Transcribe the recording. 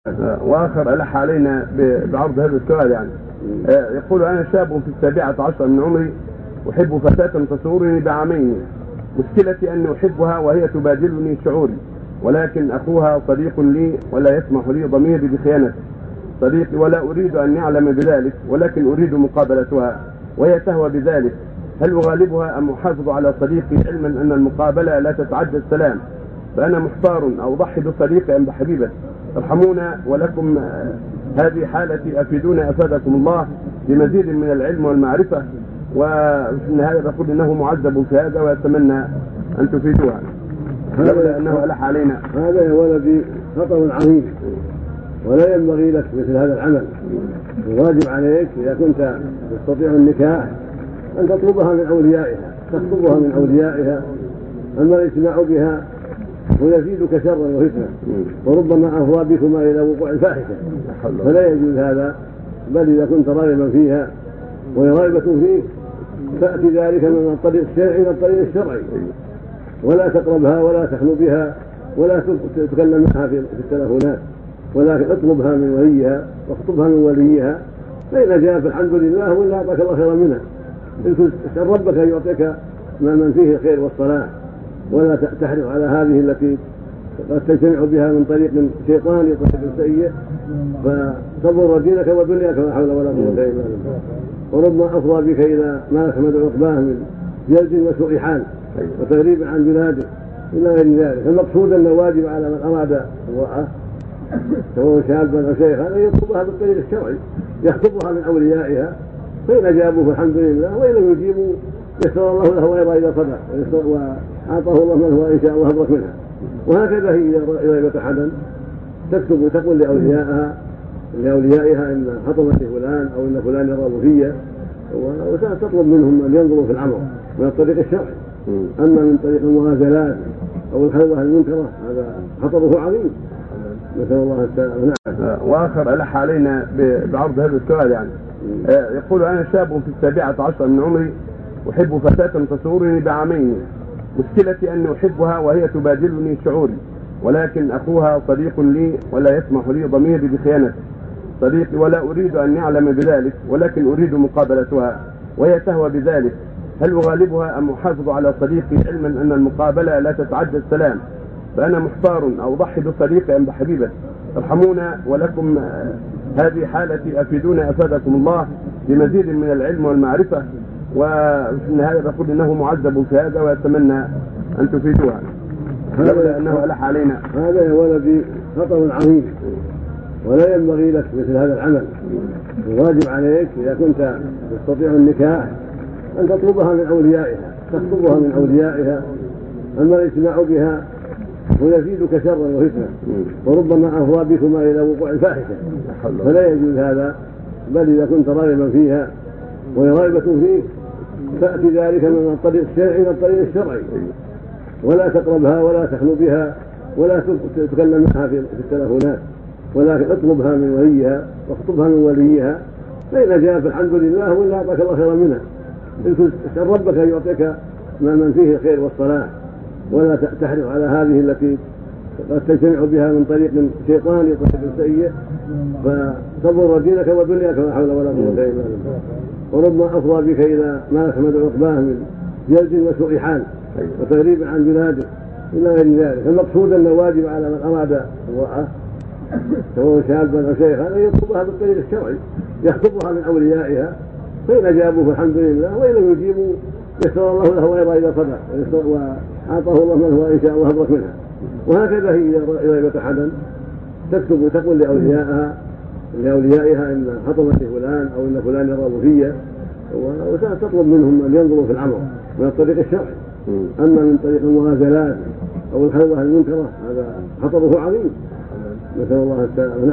واخر الح علينا بعرض هذا السؤال يعني. يقول: انا شاب في 17 من عمري، احب فتاة تسرني بعامين. مشكلتي اني احبها وهي تبادلني شعوري، ولكن اخوها صديق لي ولا يسمح لي ضميري بخيانته صديقي، ولا اريد ان يعلم بذلك، ولكن اريد مقابلتها وهي تهوى بذلك. هل اغالبها ام احافظ على صديقي علما ان المقابلة لا تتعدى السلام؟ فانا محتار، او اضحي بصديقي ام بحبيبتي؟ ارحمونا، ولكم هذه حالتي، افيدونا افادكم الله بمزيد من العلم والمعرفة. وفي النهاية بقول انه معذب في هذا واتمنى ان تفيدوها لولا انه الح علينا. هذا يا ولدي خطر عظيم، ولا ينبغي لك مثل هذا العمل. الواجب عليك اذا كنت تستطيع النكاح ان تطلبها من اوليائها، تخطبها من اوليائها. اما الاجتماع بها ويزيدك شرا وفتنه، وربما افضى بكما الى وقوع الفاحشه، فلا يجوز هذا. بل اذا كنت راغبا فيها وهي راغبه فيك فاتي ذلك من الطريق الشرعي الى الطريق الشرعي، ولا تقربها ولا تخلو بها ولا تتكلم معها في التلفونات، ولكن اطلبها من وليها واخطبها من وليها. فإن جاء فالحمد لله، وإلا أعطاك الله خيرا منها. إن كنت تسأل ربك أن يعطيك من فيه الخير والصلاح، ولا تحرص على هذه التي قد تجتمع بها من طريق شيطان لطريق سيء، فتضر دينك ودنياك، ولا حول ولا قوة إلا بالله. وربما أفضى بك إلى ما يحمد عقباه من جلد وسوء حال وتغريب عن بلاده إلى غير ذلك. المقصود أن الواجب على من أراد امرأة سواء شابا أو شيخا أن يطلبها بالطريق الشرعي، يخطبها من أوليائها، فإن أجابوا فالحمد لله، وإن لم يجيبوا يسر الله له غير إذا صدق، وأعطاه الله من هو إن شاء الله أبرك منها. وهكذا هي إذا رغبت أحدا تكتب وتقول لأوليائها إن خطبتي فلان أو إن فلان يرغب فيا، وتطلب منهم أن ينظروا في الأمر من الطريق الشرعي. أما من طريق المغازلات أو الخلوة المنكرة هذا خطره عظيم، نسأل الله السلامة. واخر الح علينا بعرض هذا السؤال يعني. يقول: انا شاب في 17 من عمري، احب فتاة تسرني بعامين. مشكلتي اني احبها وهي تبادلني شعوري، ولكن اخوها صديق لي ولا يسمح لي ضميري بخيانته صديقي، ولا اريد ان يعلم بذلك، ولكن اريد مقابلتها وهي تهوى بذلك. هل اغالبها ام احافظ على صديقي علما ان المقابلة لا تتعدى السلام؟ فانا محتار، او اضحي بصديقي ام بحبيبتي؟ ارحمونا، ولكم هذه حالتي، افيدونا افادكم الله بمزيد من العلم والمعرفة. وفي النهاية بقول انه معذب في هذا واتمنى ان تفيدوها لولا انه الح علينا. هذا يا ولدي خطر عظيم، ولا ينبغي لك مثل هذا العمل. الواجب عليك اذا كنت تستطيع النكاح ان تطلبها من اوليائها، تخطبها من اوليائها. اما الاجتماع بها ويزيدك شرا وفتنه، وربما افضى بكما الى وقوع الفاحشه، فلا يجوز هذا. بل اذا كنت راغبا فيها وهي راغبه فيك فاتي ذلك من الطريق الشرعي الى الطريق الشرعي، ولا تقربها ولا تخلو بها ولا تتكلم معها في التلفونات، ولكن اطلبها من وليها واخطبها من وليها. فإن جاء فالحمد لله، وإلا أعطاك الله خيرا منها. إن كنت تسأل ربك أن يعطيك من فيه الخير والصلاح، ولا تحرص على هذه التي قد تجتمع بها من طريق شيطان لطريق سيء، فتضر دينك ودنياك، ولا حول ولا قوة إلا بالله. وربما أفضى بك إلى ما يحمد عقباه من جلد وسوء حال وتغريب عن بلاده إلى غير ذلك. المقصود أن الواجب على من أراد امرأة سواء شابا أو شيخا أن يطلبها بالطريق الشرعي، يخطبها من أوليائها، فإن أجابوا فالحمد لله، وإن لم يجيبوا يسر الله له غير إذا صدق، وأعطاه الله من هو إن شاء الله أبرك منها. وهكذا هي إذا رغبت أحدا تكتب وتقول لأوليائها إن خطبتي فلان أو إن فلان يرغب فيا، وتطلب منهم أن ينظروا في الأمر من الطريق الشرعي. أما من طريق المغازلات أو الخلوة المنكرة هذا خطره عظيم، نسأل الله السلامة.